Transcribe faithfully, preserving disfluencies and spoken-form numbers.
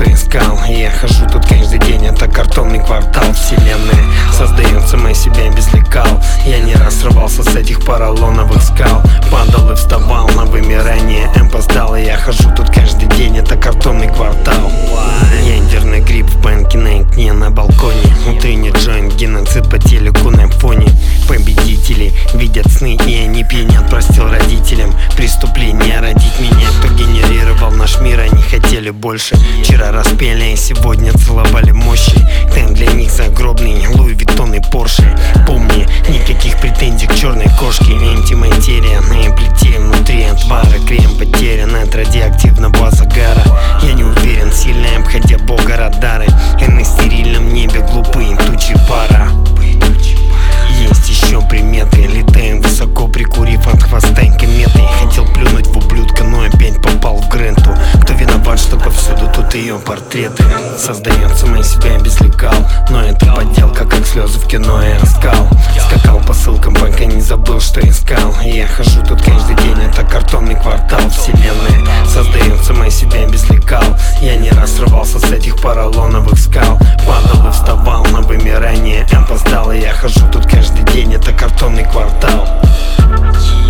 что искал. И я хожу тут каждый день, это картонный квартал. Вселенная создается, мы себя без лекал. Я не раз срывался с этих поролоновых скал, падал и вставал на вымирание. Эмпа сдал, и я хожу тут каждый день, это картонный квартал. Ядерный гриб в банке на окне на балконе. Утренний джойнт, геноцид по телеку на фоне. Победители видят сны, и они пьянят. Простил родителям преступление родить меня. Кто генерировал наш мир, они хотели больше. Вчера распели, и сегодня целовали мощи. Темп для них загробный, Луи Виттон и Порше. Помни, никаких претензий к черной кошке. Антиматерия на плите, внутри отвара. Крем потерян от радиоактивного загара. Я не уверен, сильно обходя бога радары. И на стерильном небе глупые тучи пара. Есть еще приметы, летаем высоко, прикурив от хвоста кометы. Хотел плюнуть в ублюдка, но опять попал в Гренту. Кто виноват, что повсюду тут ее портреты? Создается, мы себя без лекал, но это подделка, как слезы в кино и оскал. Скакал по ссылкам, пока не забыл, что искал. И я хожу тут каждый день, это картонный квартал. Вселенная создается, мы себя без лекал. Я не раз срывался с этих поролоновых скал, падал и вставал на вымирание. Эмпа сдал, и я хожу тут каждый день, это картонный квартал.